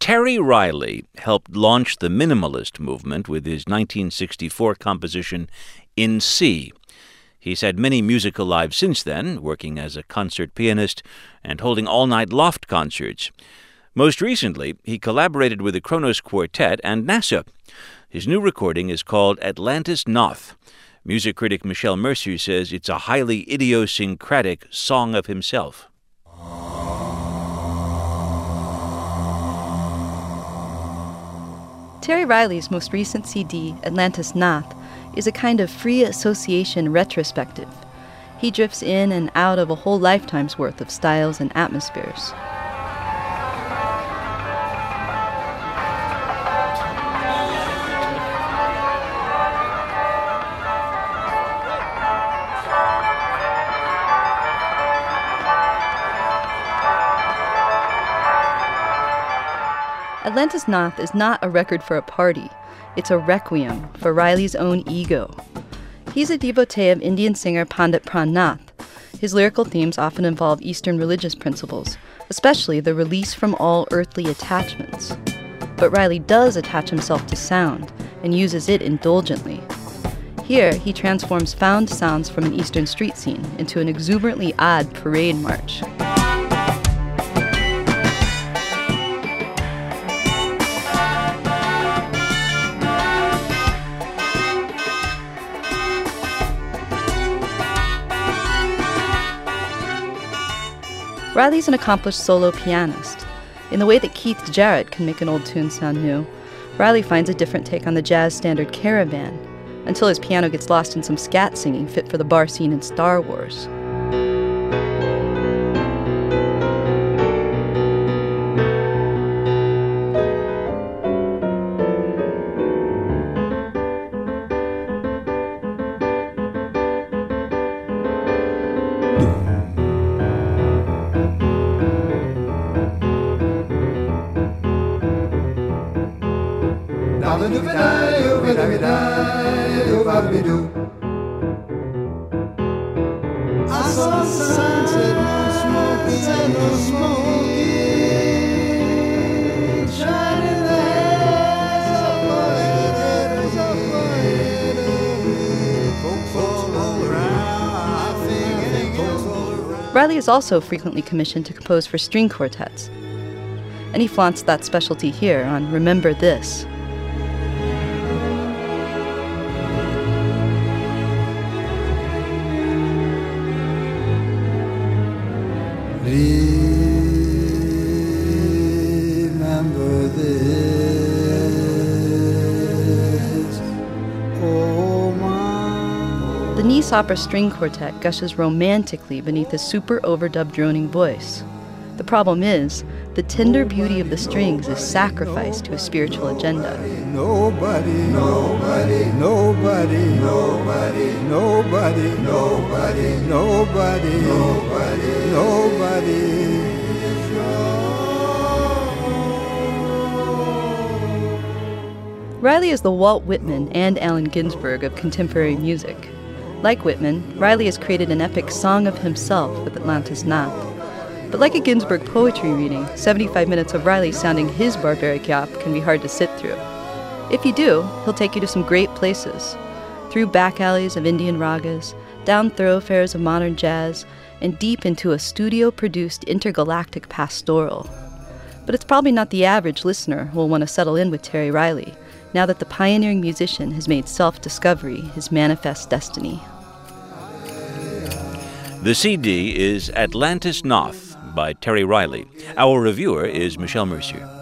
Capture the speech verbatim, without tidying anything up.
Terry Riley helped launch the minimalist movement with his nineteen sixty-four composition In C. He's had many musical lives since then, working as a concert pianist and holding all-night loft concerts. Most recently, he collaborated with the Kronos Quartet and NASA. His new recording is called Atlantis Noth. Music critic Michelle Mercier says it's a highly idiosyncratic song of himself. Terry Riley's most recent C D, Atlantis Noth, is a kind of free association retrospective. He drifts in and out of a whole lifetime's worth of styles and atmospheres. Atlantis Noth is not a record for a party. It's a requiem for Riley's own ego. He's a devotee of Indian singer Pandit Pran Nath. His lyrical themes often involve Eastern religious principles, especially the release from all earthly attachments. But Riley does attach himself to sound and uses it indulgently. Here, he transforms found sounds from an Eastern street scene into an exuberantly odd parade march. Riley's an accomplished solo pianist. In the way that Keith Jarrett can make an old tune sound new, Riley finds a different take on the jazz standard caravan, until his piano gets lost in some scat singing fit for the bar scene in Star Wars. I saw the sunset, no smoking, no smoking, shining the heads of my folks all around. I think folks all around. Riley is also frequently commissioned to compose for string quartets, and he flaunts that specialty here on Remember This. Remember this, oh my. The Nice Opera String Quartet gushes romantically beneath his super overdubbed droning voice. The problem is, the tender beauty of the strings is sacrificed to a spiritual agenda. Nobody, nobody, nobody, nobody, nobody, nobody, nobody, nobody, nobody. Riley is the Walt Whitman and Allen Ginsberg of contemporary music. Like Whitman, Riley has created an epic song of himself with Atlantis Noth. But like a Ginsberg poetry reading, seventy-five minutes of Riley sounding his barbaric yap can be hard to sit through. If you do, he'll take you to some great places, through back alleys of Indian ragas, down thoroughfares of modern jazz, and deep into a studio-produced intergalactic pastoral. But it's probably not the average listener who will want to settle in with Terry Riley, now that the pioneering musician has made self-discovery his manifest destiny. The C D is Atlantis Noth by Terry Riley. Our reviewer is Michelle Mercier.